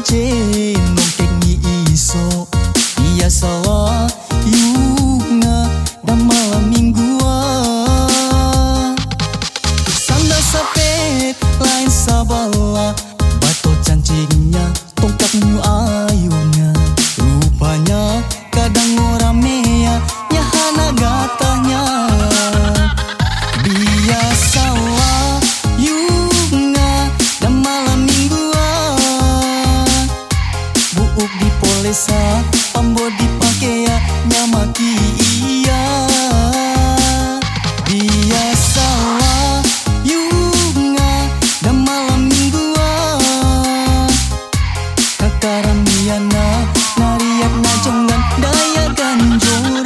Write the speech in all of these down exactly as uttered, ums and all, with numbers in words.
gance nongkek ni iso iya salah yunga dan malam mingguan sanda sapet lain sabala bato cancingnya tongkaknya ayunga rupanya kadang orang mea nyahana gatanya biasalah yunga dan malam mingguan buuk di polesa ambo dipake ya nyamaki iya biasalah yunga dan malam mingguan kakaran biana nariak najongan daya ganjoran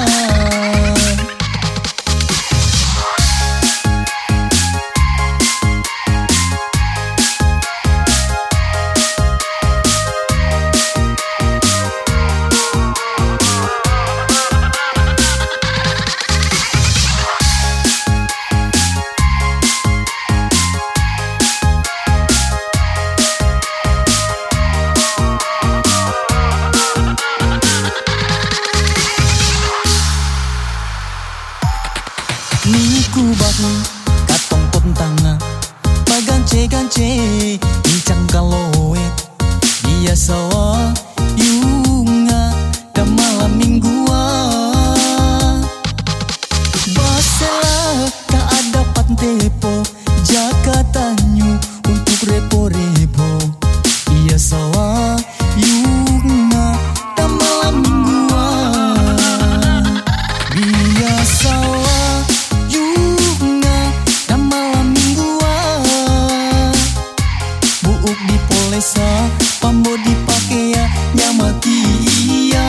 niku bahu katong pontanga pagance-gance incang kaloet biasa wa yunga dan malam mingguan basela tak ada pantepo jakatanyu untuk repo-repo biasa wa yunga dan malam mingguan biasa wa di polesa pambo dipake ya nyamaki iya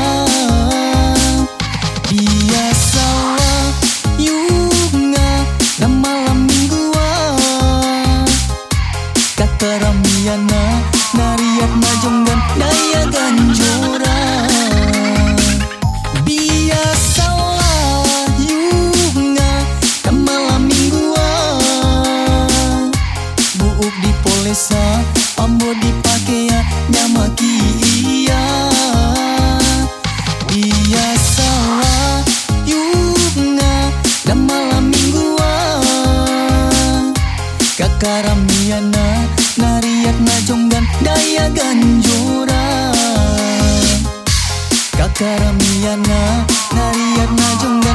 biasalah yunga dan malam mingguan kakaramiana nariak najonggan daya ganjoran biasalah yunga dan malam mingguan buuk di polesa ambo dipake ya nyamaki iya biasalah yunga dan malam mingguan kakaramiana nariak najonggan daya ganjoran kakaramiana nariak najonggan